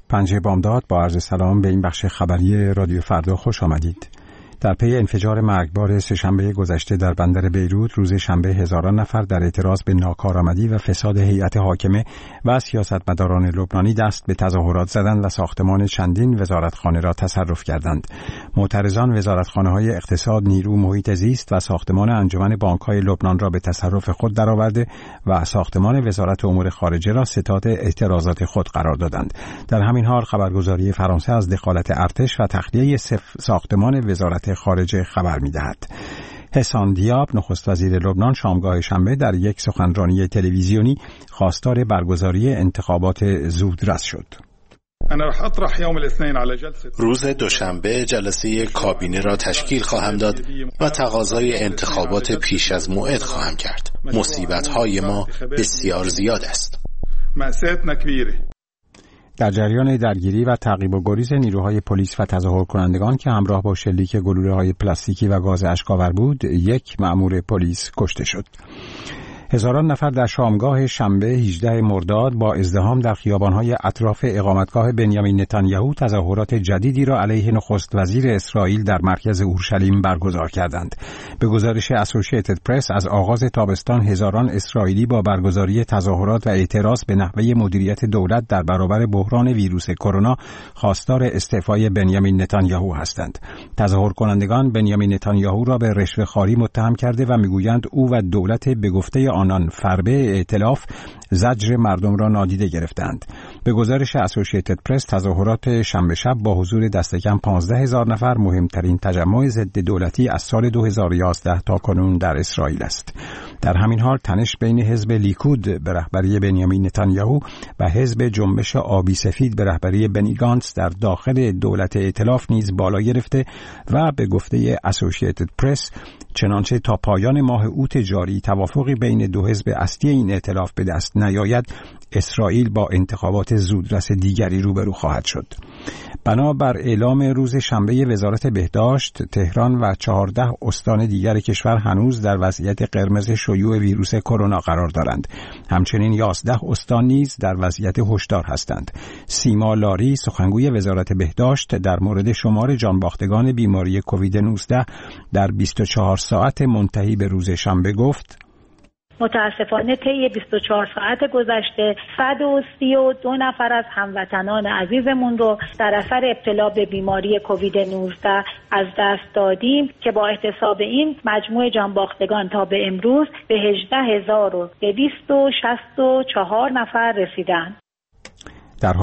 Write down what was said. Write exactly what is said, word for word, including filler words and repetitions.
پنجه بامداد با عرض سلام به این بخش خبری رادیو فردا خوش آمدید. در پی انفجار مرگبار سه‌شنبه گذشته در بندر بیروت روز شنبه هزاران نفر در اعتراض به ناکارآمدی و فساد هیئت حاکمه و سیاستمداران لبنانی دست به تظاهرات زدند و ساختمان چندین وزارتخانه را تصرف کردند. معترضان وزارتخانه‌های اقتصاد، نیرو، محیط زیست و ساختمان انجمن بانک‌های لبنان را به تصرف خود درآورده و ساختمان وزارت امور خارجه را ستاد اعتراضات خود قرار دادند. در همین حال خبرگزاری فرانسه از دخالت ارتش و تخلیه ساختمان وزارت خارجه خبر می‌دهد. حسان دیاب نخست وزیر لبنان شامگاه شنبه در یک سخنرانی تلویزیونی خواستار برگزاری انتخابات زودرس شد. روز دوشنبه جلسه کابینه را تشکیل خواهم داد و تقاضای انتخابات پیش از موعد خواهم کرد. مصیبت‌های ما بسیار زیاد است. در جریان درگیری و تعقیب و گریز نیروهای پلیس و تظاهر کنندگان که همراه با شلیک گلوله‌های پلاستیکی و گاز اشک‌آور بود، یک مأمور پلیس کشته شد. هزاران نفر در شامگاه شنبه هجدهم مرداد با ازدحام در خیابان‌های اطراف اقامتگاه بنیامین نتانیاهو تظاهرات جدیدی را علیه نخست وزیر اسرائیل در مرکز اورشلیم برگزار کردند. به گزارش اسوسییتد پرس از آغاز تابستان هزاران اسرائیلی با برگزاری تظاهرات و اعتراض به نحوه مدیریت دولت در برابر بحران ویروس کرونا خواستار استعفای بنیامین نتانیاهو هستند. تظاهر کنندگان بنیامین نتانیاهو را به رشوه‌خواری متهم کرده و میگویند او و دولت به گفته آنان فربه ائتلاف زجر مردم را نادیده گرفتند. به گزارش اسوسییتد پرس تظاهرات شنبه شب با حضور دست کم پانزده هزار نفر مهمترین تجمع ضد دولتی از سال دو هزار و یازده تا کنون در اسرائیل است. در همین حال تنش بین حزب لیکود به رهبری بنیامین نتانیاهو و حزب جنبش آبی سفید به رهبری بنی گانتس در داخل دولت ائتلاف نیز بالا گرفته و به گفته اسوسییتد پرس چنانچه تا پایان ماه اوت جاری توافقی بین دو حزب اصلی این ائتلاف به دست نیاید، اسرائیل با انتخابات زودرس دیگری روبرو خواهد شد. بنابر اعلام روز شنبه وزارت بهداشت، تهران و چهارده استان دیگر کشور هنوز در وضعیت قرمز شیوع ویروس کرونا قرار دارند. همچنین یازده استان نیز در وضعیت هشدار هستند. سیما لاری سخنگوی وزارت بهداشت در مورد شمار جانباختگان بیماری کووید نوزده در بیست و چهار ساعت منتهی به روز شنبه گفت: متاسفانه طی بیست و چهار ساعت گذشته صد و سی و دو نفر از هموطنان عزیزمون رو در اثر ابتلا به بیماری کووید نوزده از دست دادیم که با احتساب این مجموع جانباختگان تا به امروز به هجده هزار و دویست و شصت و چهار نفر رسیدند.